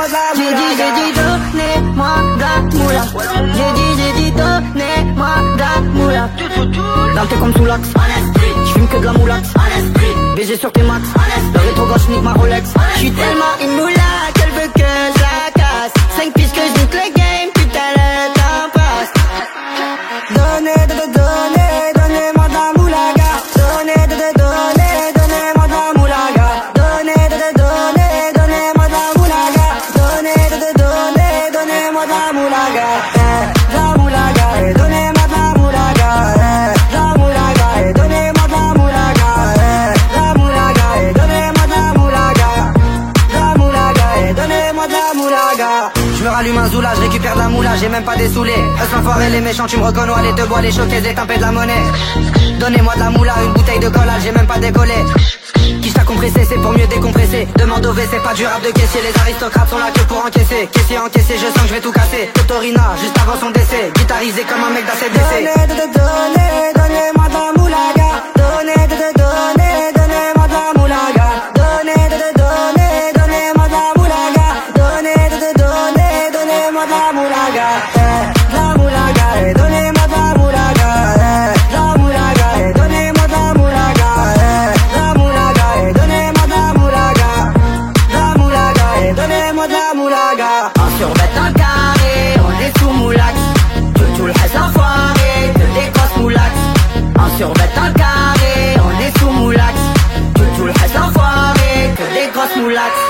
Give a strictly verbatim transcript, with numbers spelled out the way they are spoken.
de la J'ai dit, j'ai dit, donnez-moi de la moula. J'ai dit, j'ai dit, donnez-moi de la moula. Dans le thé comme sous l'axe, j'fume que de la moulax. Baiser sur tes max, le rétro gauche nique ma Rolex. J'suis tellement une moula qu'elle veut que je la casse. Cinq pistes que je nique le game, putain le temps passe. Donnez, donnez, donnez, donnez-moi de la moulaga. Donnez, donnez, donnez, donnez-moi de la moulaga. Donnez, donnez, donnez, donnez-moi de la moulaga. Donnez, donnez, donnez, donnez-moi de la moulaga. Eh, de la moulaga, eh, donnez-moi de la moulaga. Eh, de la moulaga, eh, donnez-moi de la moulaga. Eh, de la moulaga, eh, donnez-moi de la moulaga. De la moulaga, eh, donnez-moi de la moulaga. Je me rallume un zoula, je récupère de la moula, j'ai même pas des saoulés. Eux l'enfoiré, les méchants, tu me reconnais, les deux bois, les choqués, et taper de la monnaie. Donnez-moi de la moula, une bouteille de cola, j'ai même pas décollé. Qui t'a compressé, c'est pour mieux décompresser. Demande au V, c'est pas du rap de caissier. Les aristocrates sont là que pour encaisser. Caissier encaissé, je sens que je vais tout casser. Totorina, juste avant son décès. Guitarisé comme un mec d'A C D C. Donnez, donnez, donnez, donnez-moi de la moulaga. Donnez, donnez, donnez, donnez-moi de la moulaga. Donnez, donnez, donnez, donnez-moi de la moulaga. Donnez, donnez, donnez, donnez-moi de la moulaga. Eh, de la moulaga, eh, donnez-moi de la moulaga. Eh, de la moulaga, eh, donnez-moi de la moulaga. Eh, de la moulaga, eh, donnez-moi de la moulaga. De la moulaga, eh, donnez-moi de la moulaga. En survêt un carré, on est sous moulax. Tout tout le reste enfoiré, que des grosses moulax. En survêt un carré, on est sous moulax. Tout tout le reste enfoiré, que des grosses moulax.